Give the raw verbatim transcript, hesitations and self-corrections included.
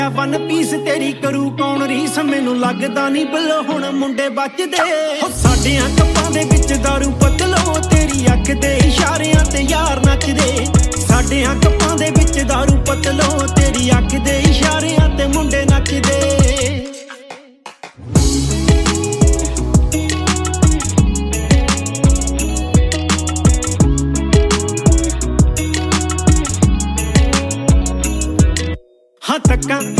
one piece ਤੇਰੀ ਕਰੂ ਕੌਣ ਰੀਸ ਮੈਨੂੰ ਲੱਗਦਾ ਨਹੀਂ ਬਿੱਲ ਹੁਣ ਮੁੰਡੇ ਬਚਦੇ ਸਾਡਿਆਂ ਕੱਪਾਂ ਦੇ ਵਿੱਚ ਦਾਰੂ ਪੱਤੀ